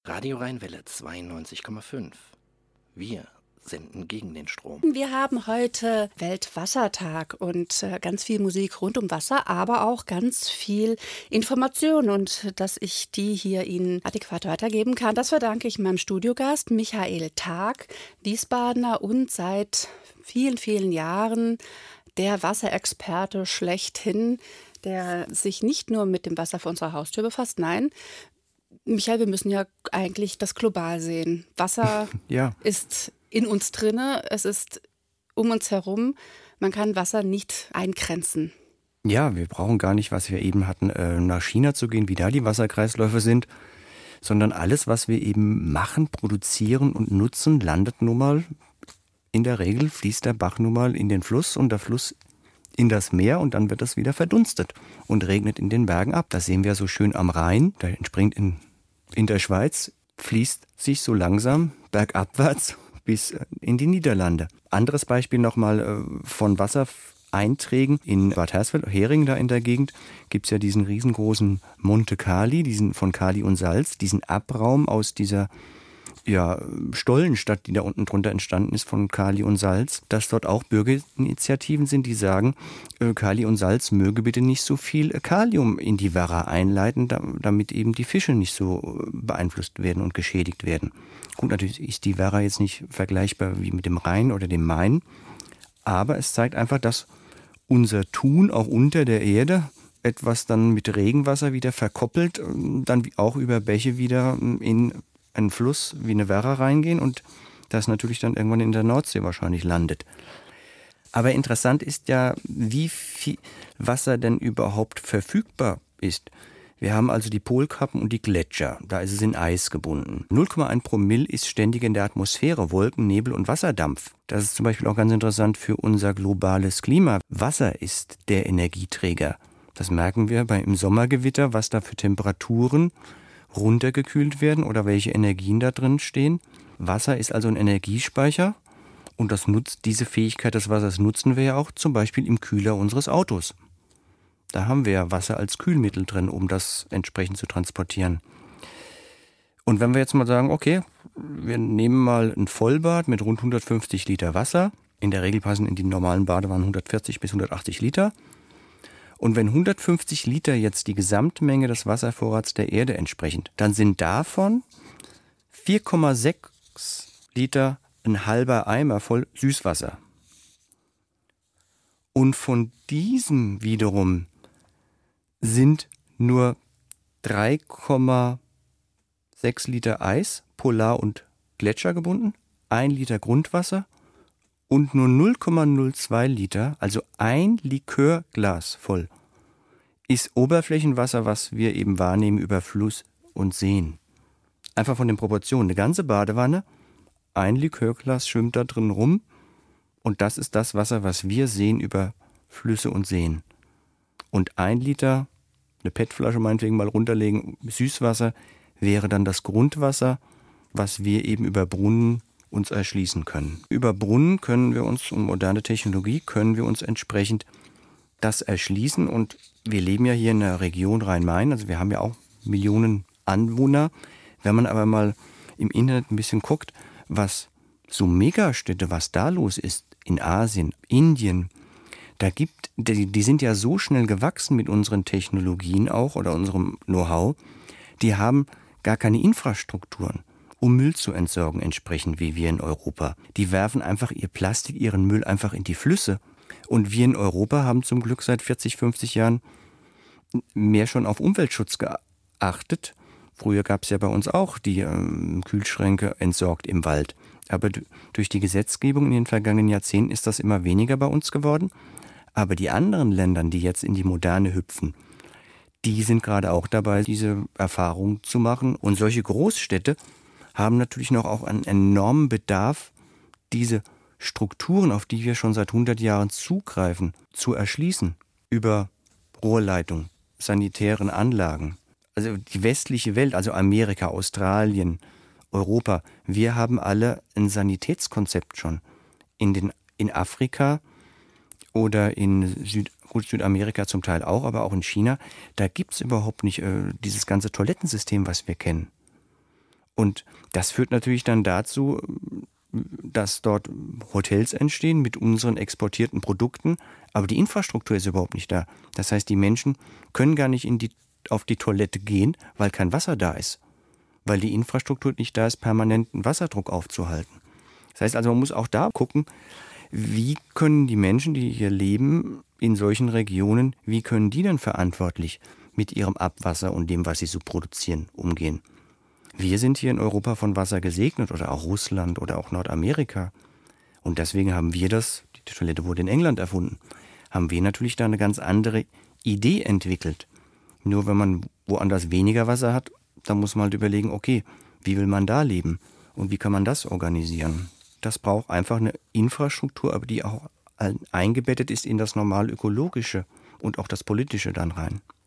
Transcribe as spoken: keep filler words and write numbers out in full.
Radio Rheinwelle zweiundneunzig Komma fünf. Wir senden gegen den Strom. Wir haben heute Weltwassertag und äh, ganz viel Musik rund um Wasser, aber auch ganz viel Information. Und dass ich die hier Ihnen adäquat weitergeben kann, das verdanke ich meinem Studiogast Michael Tag, Wiesbadener und seit vielen, vielen Jahren der Wasserexperte schlechthin, der sich nicht nur mit dem Wasser vor unserer Haustür befasst, nein, Michael, wir müssen ja eigentlich das global sehen. Wasser ja. ist in uns drinne, es ist um uns herum. Man kann Wasser nicht eingrenzen. Ja, wir brauchen gar nicht, was wir eben hatten, nach China zu gehen, wie da die Wasserkreisläufe sind, sondern alles, was wir eben machen, produzieren und nutzen, landet nun mal, in der Regel fließt der Bach nun mal in den Fluss und der Fluss in das Meer und dann wird das wieder verdunstet und regnet in den Bergen ab. Das sehen wir so schön am Rhein, der entspringt in, in der Schweiz, fließt sich so langsam bergabwärts bis in die Niederlande. Anderes Beispiel nochmal von Wassereinträgen in Bad Hersfeld, Hering da in der Gegend, gibt es ja diesen riesengroßen Monte Cali, diesen von Kali und Salz, diesen Abraum aus dieser ja, Stollenstadt, die da unten drunter entstanden ist von Kali und Salz, dass dort auch Bürgerinitiativen sind, die sagen, äh, Kali und Salz möge bitte nicht so viel Kalium in die Werra einleiten, da, damit eben die Fische nicht so beeinflusst werden und geschädigt werden. Gut, natürlich ist die Werra jetzt nicht vergleichbar wie mit dem Rhein oder dem Main, aber es zeigt einfach, dass unser Tun auch unter der Erde etwas dann mit Regenwasser wieder verkoppelt, dann auch über Bäche wieder in einen Fluss wie eine Werra reingehen und das natürlich dann irgendwann in der Nordsee wahrscheinlich landet. Aber interessant ist ja, wie viel Wasser denn überhaupt verfügbar ist. Wir haben also die Polkappen und die Gletscher, da ist es in Eis gebunden. null Komma eins Promille ist ständig in der Atmosphäre, Wolken, Nebel und Wasserdampf. Das ist zum Beispiel auch ganz interessant für unser globales Klima. Wasser ist der Energieträger. Das merken wir beim Sommergewitter, was da für Temperaturen runtergekühlt werden oder welche Energien da drin stehen. Wasser ist also ein Energiespeicher und das nutzt, diese Fähigkeit des Wassers nutzen wir ja auch zum Beispiel im Kühler unseres Autos. Da haben wir ja Wasser als Kühlmittel drin, um das entsprechend zu transportieren. Und wenn wir jetzt mal sagen, okay, wir nehmen mal ein Vollbad mit rund hundertfünfzig Liter Wasser, in der Regel passen in die normalen Badewannen hundertvierzig bis hundertachtzig Liter, und wenn hundertfünfzig Liter jetzt die Gesamtmenge des Wasservorrats der Erde entsprechen, dann sind davon vier Komma sechs Liter ein halber Eimer voll Süßwasser. Und von diesem wiederum sind nur drei Komma sechs Liter Eis, Polar- und Gletscher gebunden, ein Liter Grundwasser und nur null Komma null zwei Liter, also ein Likörglas voll, ist Oberflächenwasser, was wir eben wahrnehmen über Fluss und Seen. Einfach von den Proportionen. Eine ganze Badewanne, ein Likörglas schwimmt da drin rum und das ist das Wasser, was wir sehen über Flüsse und Seen. Und ein Liter, eine P E T-Flasche meinetwegen mal runterlegen, Süßwasser, wäre dann das Grundwasser, was wir eben über Brunnen uns erschließen können. Über Brunnen können wir uns, und moderne Technologie, können wir uns entsprechend das erschließen. Und wir leben ja hier in der Region Rhein-Main, also wir haben ja auch Millionen Anwohner. Wenn man aber mal im Internet ein bisschen guckt, was so Megastädte, was da los ist, in Asien, Indien, da gibt, die, die sind ja so schnell gewachsen mit unseren Technologien auch oder unserem Know-how, die haben gar keine Infrastrukturen, um Müll zu entsorgen, entsprechend wie wir in Europa. Die werfen einfach ihr Plastik, ihren Müll einfach in die Flüsse. Und wir in Europa haben zum Glück seit vierzig, fünfzig Jahren mehr schon auf Umweltschutz geachtet. Früher gab es ja bei uns auch die ähm, Kühlschränke entsorgt im Wald. Aber d- durch die Gesetzgebung in den vergangenen Jahrzehnten ist das immer weniger bei uns geworden. Aber die anderen Länder, die jetzt in die Moderne hüpfen, die sind gerade auch dabei, diese Erfahrung zu machen. Und solche Großstädte haben natürlich noch auch einen enormen Bedarf, diese Strukturen, auf die wir schon seit hundert Jahren zugreifen, zu erschließen. Über Rohrleitung, sanitären Anlagen. Also die westliche Welt, also Amerika, Australien, Europa, wir haben alle ein Sanitätskonzept schon. In, den, in Afrika oder in Süd, gut, Südamerika zum Teil auch, aber auch in China, da gibt es überhaupt nicht äh, dieses ganze Toilettensystem, was wir kennen. Und das führt natürlich dann dazu, dass dort Hotels entstehen mit unseren exportierten Produkten, aber die Infrastruktur ist überhaupt nicht da. Das heißt, die Menschen können gar nicht in die, auf die Toilette gehen, weil kein Wasser da ist. Weil die Infrastruktur nicht da ist, permanenten Wasserdruck aufzuhalten. Das heißt also, man muss auch da gucken, wie können die Menschen, die hier leben, in solchen Regionen, wie können die denn verantwortlich mit ihrem Abwasser und dem, was sie so produzieren, umgehen? Wir sind hier in Europa von Wasser gesegnet oder auch Russland oder auch Nordamerika. Und deswegen haben wir das, die Toilette wurde in England erfunden, haben wir natürlich da eine ganz andere Idee entwickelt. Nur wenn man woanders weniger Wasser hat, dann muss man halt überlegen, okay, wie will man da leben und wie kann man das organisieren? Das braucht einfach eine Infrastruktur, aber die auch eingebettet ist in das normal Ökologische und auch das Politische dann rein.